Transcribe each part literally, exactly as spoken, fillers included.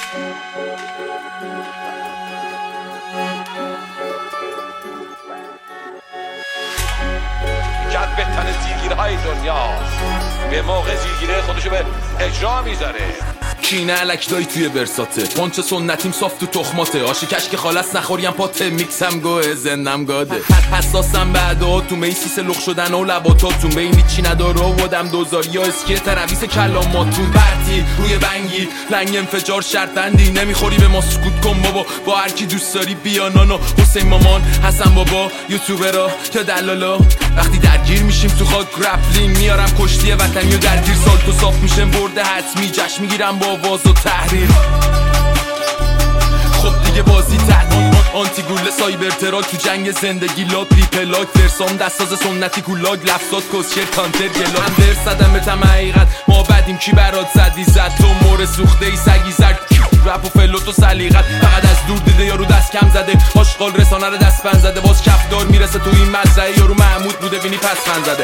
جد بهتر زیرگیرهای دنیا به موقع زیرگیره خودشو به اجرا میذاره. کینه علک دایی توی برساته، پانچ سنتیم صاف تو تخماته، آشی کشک خالص نخوریم پاته، میکسم گوه زندم گاده، حساسم بعدا تو میسیس لخ شدن و لباتاتون، بینی چی نداره و دم دوزاری ها اسکیه ترویس کلاماتون، برتی روی بنگی لنگ انفجار شرط بندی، نمیخوری به ما سکوت کن بابا، با هر کی دوست داری بیا نانا، حسین مامان حسن بابا یوتیوبرا یا دلالا، وقتی درگیر میشیم تو خاک گرپلینگ میارم کشتی وطنی و درگیر سال تو صاف میشم برده حتمی، جشن میگیرم با آواز و تحریر. خب دیگه بازی تحریر آنتی گوله سایبر ترال تو جنگ زندگی لا پریپلاک فرسام دستاز سنتی کولاگ لفظات کسشر کانتر گلا هم درصدم به تم حقیقت ما بدیم کی برات زدی زد تو مور سوخته ای سگی زد رپ و فلوت و سلیقت فقط از دور دیده یارو دست کم زده آشغال رسانه رو دست بند زده باز کفدار میرسه تو این مزرعه یارو محمود بوده بینی پس فن زده.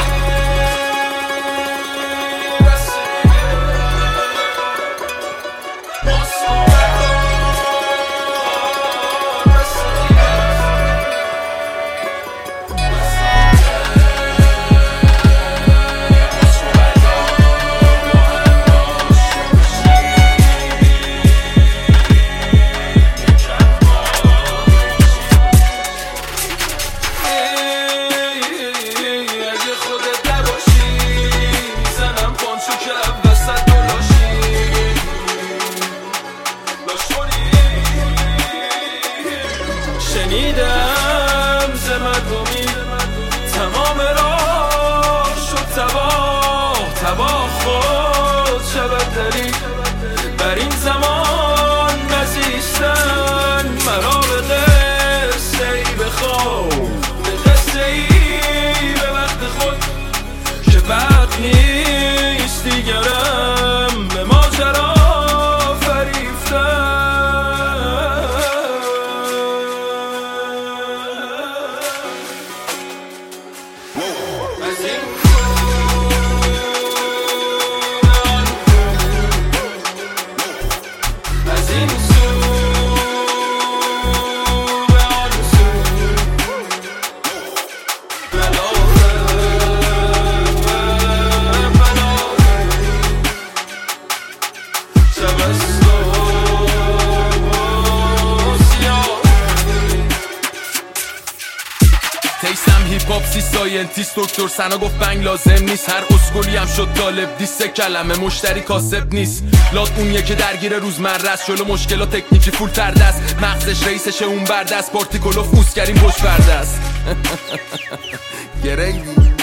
شنیدم ز مردمی تمام راه شد تباه تباه خود شود دلیل بر این زمان نزیستن مرا به قصه ای بخواه به قصه ای به وقت خود که وقت نیست دیگرم به ماجرا فریفتن. تیستم هیپ هاپ سی ساینتیست دکتر سنا گفت بنگ لازم نیست هر اسکولی هم شد طالب دیست کلمه مشتری کاسب نیست لات اونیه که درگیر روزمره است جلو مشکلات تکنیکی فول تر دست مغزش رئیسشه اون بردست پارتیکل و فوس کریم پشت برده است گرنگی